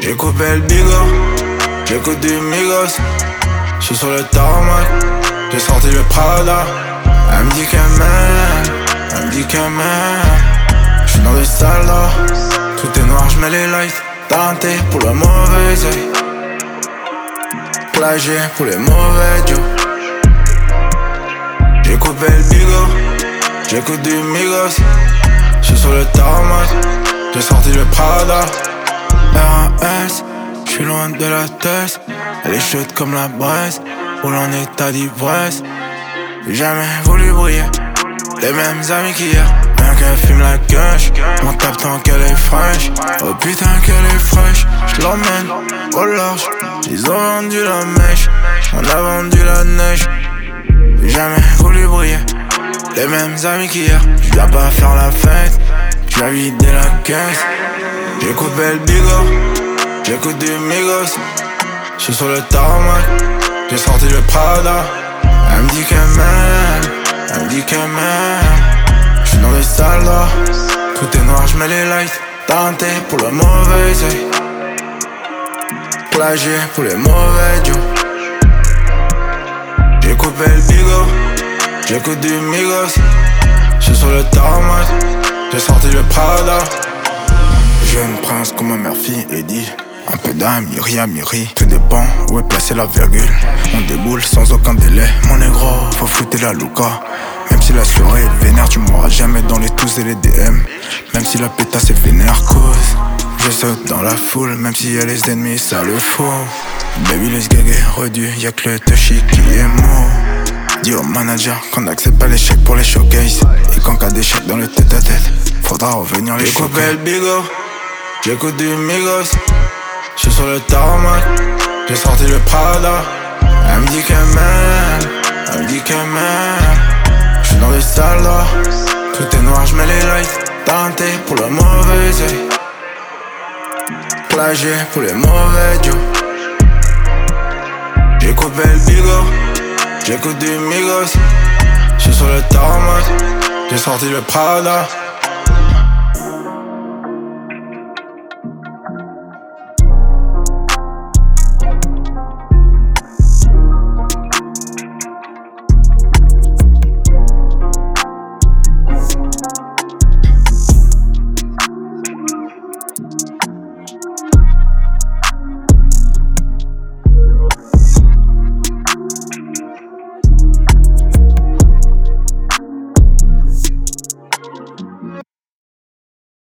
J'ai coupé le bigot, j'écoute du Migos. J'suis sur le tarmac, j'ai sorti le Prada. Elle me dit qu'elle m'aime, elle me dit qu'elle m'aime. J'suis dans le salles d'or, tout est noir, j'mets les lights. Tenté pour le mauvais oeil, plagié pour les mauvais dieux. J'ai coupé le bigot, j'écoute du Migos. J'suis sur le tarmac, j'ai sorti le Prada. RAS, j'suis loin de la tête. Elle est chaude comme la braise, roule en état d'ivresse. J'ai jamais voulu briller, les mêmes amis qu'hier. Bien qu'elle fume la gueule, on tape tant qu'elle est fraîche. Oh putain qu'elle est fraîche, j'l'emmène au large. Ils ont vendu la mèche, on a vendu la neige. J'ai jamais voulu briller, les mêmes amis qu'hier. J'viens pas faire la fête, j'viens vider la caisse. J'ai coupé le bigot, j'écoute du Migos. J'suis sur le tarmac, j'ai sorti le Prada. Elle me dit qu'elle m'aime, elle me dit qu'elle m'aime. J'suis dans le salles d'or, tout est noir, j'mets les lights. Tenté pour le mauvais oeil, plagié pour les mauvais dieux. J'ai coupé le bigot, j'écoute du Migos. J'suis sur le tarmac, j'ai sorti le Prada. Jeune prince comme ma mère-fille Eddie. Un peu d'âme, Miri. Tout dépend où est placée la virgule. On déboule sans aucun délai. Mon négro, faut fouetter la louka. Même si la soirée est vénère, tu m'auras jamais dans les tous et les DM. Même si la pétasse est vénère, cause je saute dans la foule, même s'il y a les ennemis, ça le faut. Baby, laisse gaguer, redu, y'a que le touchy qui est mou. Dis au manager qu'on n'accepte pas l'échec pour les showcases. Et qu'en cas d'échec dans le tête-à-tête, faudra revenir les choquer. J'ai coupé le bigot, j'écoute du Migos. J'suis sur le tarmac, j'ai sorti le Prada. Elle me dit qu'elle m'aime, elle me dit qu'elle m'aime. J'suis dans le salles d'or, tout est noir, j'mets les lights. Tenté pour le mauvais oeil, plagié pour les mauvais dieux. J'ai coupé le bigot, j'écoute du Migos. J'suis sur le tarmac, j'ai sorti le Prada.